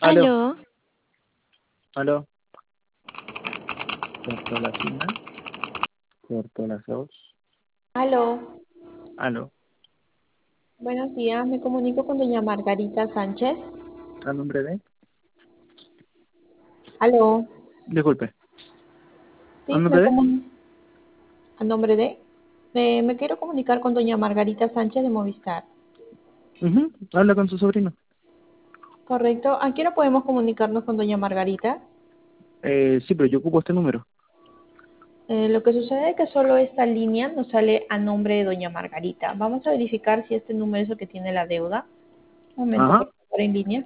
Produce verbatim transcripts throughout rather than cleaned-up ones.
Aló, Aló, aló. Cortó la cima, cortó las dos. Aló, Aló, buenos días, me comunico con doña Margarita Sánchez. ¿a nombre de? Aló, Disculpe, ¿a sí, me nombre de? comunico a nombre de, de- me quiero comunicar con doña Margarita Sánchez de Movistar. Ujú, habla con su sobrino. Correcto, ¿a qué hora podemos comunicarnos con doña Margarita? Eh, sí, pero yo ocupo este número. Eh, lo que sucede es que solo esta línea nos sale a nombre de doña Margarita. Vamos a verificar si este número es el que tiene la deuda. Un momento, Ajá, por favor, en línea.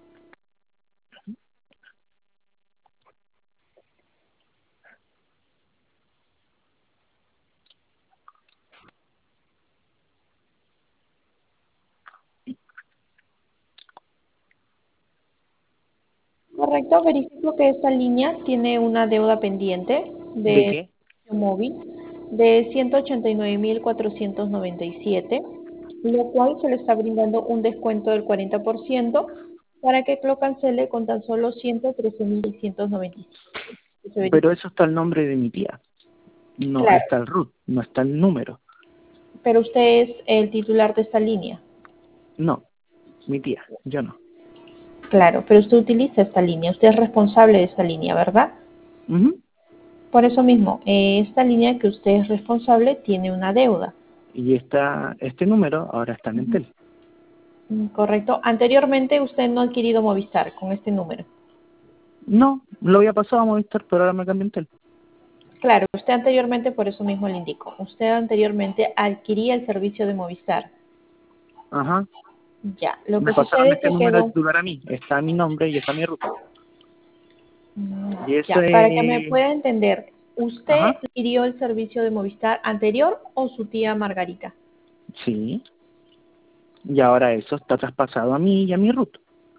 Correcto, verifico que esta línea tiene una deuda pendiente ¿de de qué? móvil de ciento ochenta y nueve mil cuatrocientos noventa y siete, lo cual se le está brindando un descuento del cuarenta por ciento para que lo cancele con tan solo ciento trece mil seiscientos noventa y siete. Se Pero verifica. eso está el nombre de mi tía. No Claro, está el root, no está el número. pero usted es el titular de esta línea. No, mi tía, yo no. Claro, pero usted utiliza esta línea, usted es responsable de esta línea, ¿verdad? Ujú, Por eso mismo, eh, esta línea que usted es responsable tiene una deuda. y está, este número ahora está en Entel. Mm, correcto. Anteriormente usted no ha adquirido Movistar con este número. No, lo había pasado a Movistar, pero ahora me cambié a Entel. Claro, usted anteriormente, por eso mismo le indico, usted anteriormente adquiría el servicio de Movistar. Ajá, Ya, lo me que pasaron sucede es este que número de quedó, titular a mí. Está mi nombre y está mi root. mm, Y eso ya, para que me es... pueda entender, ¿usted Ajá, adquirió el servicio de Movistar anterior o su tía Margarita? sí. Y ahora eso está traspasado a mí y a mi root.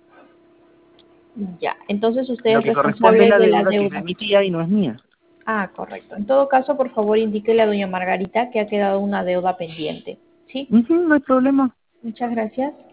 Ya, entonces usted Lo es que corresponde a responsable la de la deuda que es de deuda. mi tía y no es mía. Ah, correcto. En todo caso, por favor, indíquele a doña Margarita que ha quedado una deuda pendiente. ¿Sí? Ujú, no hay problema. Muchas gracias.